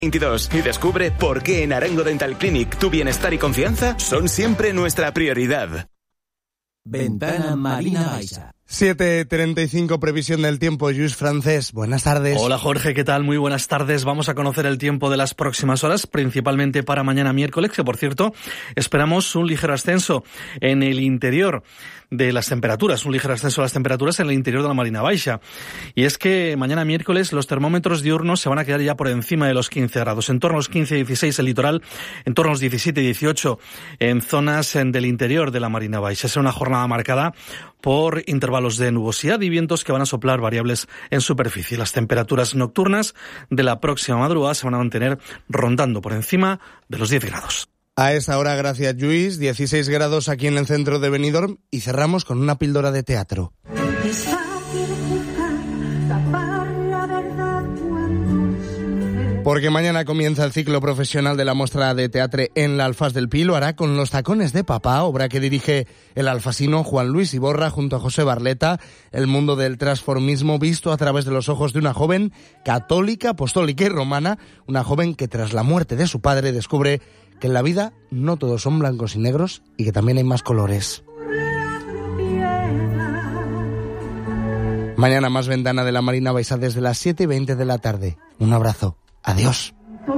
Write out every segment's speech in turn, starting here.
22 y descubre por qué en Arango Dental Clinic tu bienestar y confianza son siempre nuestra prioridad. Ventana Marina Baixa. 7:35, previsión del tiempo. Lluís Francés, buenas tardes. Hola Jorge, ¿qué tal? Muy buenas tardes. Vamos a conocer el tiempo de las próximas horas, principalmente para mañana miércoles, que por cierto, esperamos un ligero ascenso en el interior de las temperaturas, un ligero ascenso de las temperaturas en el interior de la Marina Baixa. Y es que mañana miércoles los termómetros diurnos se van a quedar ya por encima de los 15 grados, en torno a los 15-16 el litoral, en torno a los 17-18 en zonas del interior de la Marina Baixa. Será una jornada marcada por intervalos de nubosidad y vientos que van a soplar variables en superficie. Las temperaturas nocturnas de la próxima madrugada se van a mantener rondando por encima de los 10 grados. A esa hora, gracias Lluís, 16 grados aquí en el centro de Benidorm y cerramos con una píldora de teatro. Porque mañana comienza el ciclo profesional de la Mostra de Teatre en la Alfaz del Pi. Lo hará con Los tacones de papá, obra que dirige el alfasino Juan Luis Iborra junto a José Barleta. El mundo del transformismo visto a través de los ojos de una joven católica, apostólica y romana. Una joven que tras la muerte de su padre descubre que en la vida no todos son blancos y negros y que también hay más colores. Mañana más Ventana de la Marina Baixa desde las 7:20 de la tarde. Un abrazo. Adiós.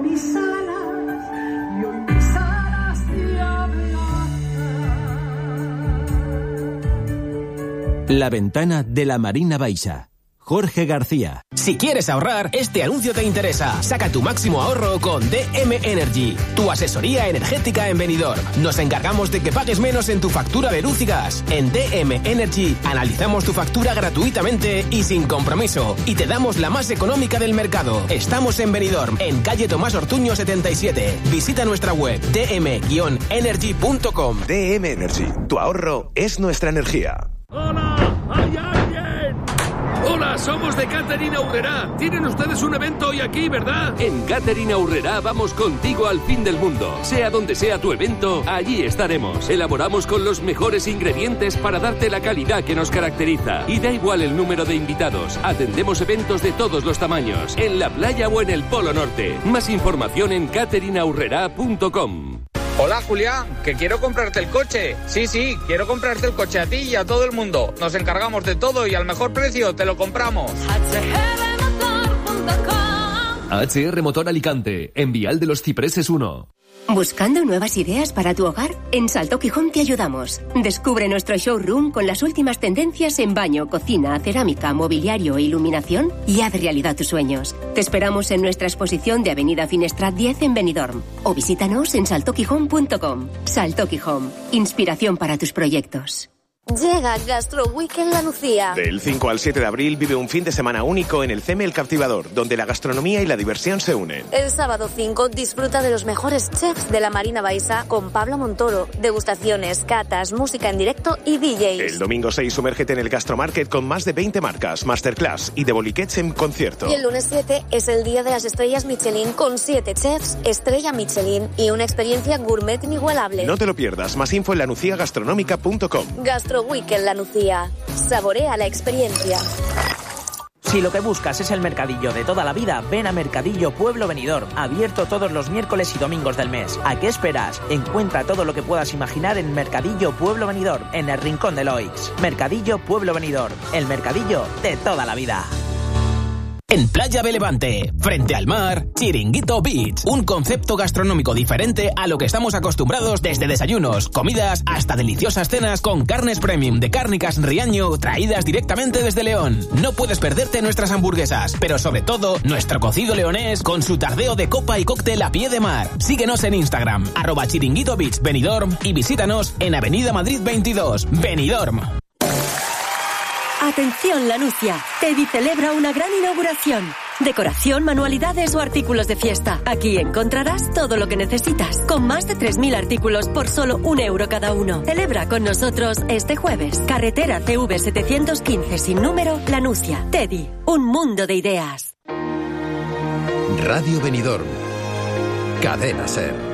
La Ventana de la Marina Baixa. Jorge García. Si quieres ahorrar, este anuncio te interesa. Saca tu máximo ahorro con DM Energy, tu asesoría energética en Benidorm. Nos encargamos de que pagues menos en tu factura de luz y gas. En DM Energy analizamos tu factura gratuitamente y sin compromiso. Y te damos la más económica del mercado. Estamos en Benidorm, en calle Tomás Ortuño 77. Visita nuestra web dm-energy.com. DM Energy, tu ahorro es nuestra energía. ¡Hola! ¡Hay alguien! Hola, somos de Catering Aurrerá. Tienen ustedes un evento hoy aquí, ¿verdad? En Catering Aurrerá vamos contigo al fin del mundo. Sea donde sea tu evento, allí estaremos. Elaboramos con los mejores ingredientes para darte la calidad que nos caracteriza. Y da igual el número de invitados. Atendemos eventos de todos los tamaños, en la playa o en el Polo Norte. Más información en cateringaurrerá.com. Hola Julián, que quiero comprarte el coche. Sí, quiero comprarte el coche a ti y a todo el mundo. Nos encargamos de todo y al mejor precio te lo compramos. HR Motor Alicante, en Vial de los Cipreses 1. ¿Buscando nuevas ideas para tu hogar? En Saltoki Home te ayudamos. Descubre nuestro showroom con las últimas tendencias en baño, cocina, cerámica, mobiliario e iluminación y haz realidad tus sueños. Te esperamos en nuestra exposición de Avenida Finestrat 10 en Benidorm o visítanos en saltokihome.com. Saltoki Home, inspiración para tus proyectos. Llega Gastro Week en La Nucía. Del 5 al 7 de abril vive un fin de semana único en el CEME El Captivador, donde la gastronomía y la diversión se unen. El sábado 5 disfruta de los mejores chefs de la Marina Baixa con Pablo Montoro, degustaciones, catas, música en directo y DJs. El domingo 6 sumérgete en el Gastromarket con más de 20 marcas, masterclass y de boliquets en concierto. Y el lunes 7 es el día de las estrellas Michelin con 7 chefs, estrella Michelin y una experiencia gourmet inigualable. No te lo pierdas, más info en lanuciagastronómica.com. Gastro Week en La Nucía. Saborea la experiencia. Si lo que buscas es el mercadillo de toda la vida, ven a Mercadillo Pueblo Benidorm, abierto todos los miércoles y domingos del mes. ¿A qué esperas? Encuentra todo lo que puedas imaginar en Mercadillo Pueblo Benidorm, en el rincón de Loix. Mercadillo Pueblo Benidorm, el mercadillo de toda la vida. En Playa de Levante, frente al mar, Chiringuito Beach. Un concepto gastronómico diferente a lo que estamos acostumbrados desde desayunos, comidas, hasta deliciosas cenas con carnes premium de Cárnicas Riaño traídas directamente desde León. No puedes perderte nuestras hamburguesas, pero sobre todo nuestro cocido leonés con su tardeo de copa y cóctel a pie de mar. Síguenos en Instagram, @Chiringuito Beach Benidorm y visítanos en Avenida Madrid 22, Benidorm. Atención La Nucía, Teddy celebra una gran inauguración. Decoración, manualidades o artículos de fiesta. Aquí encontrarás todo lo que necesitas, con más de 3.000 artículos por solo €1 cada uno. Celebra con nosotros este jueves. Carretera CV 715 sin número, La Nucía. Teddy, un mundo de ideas. Radio Benidorm. Cadena SER.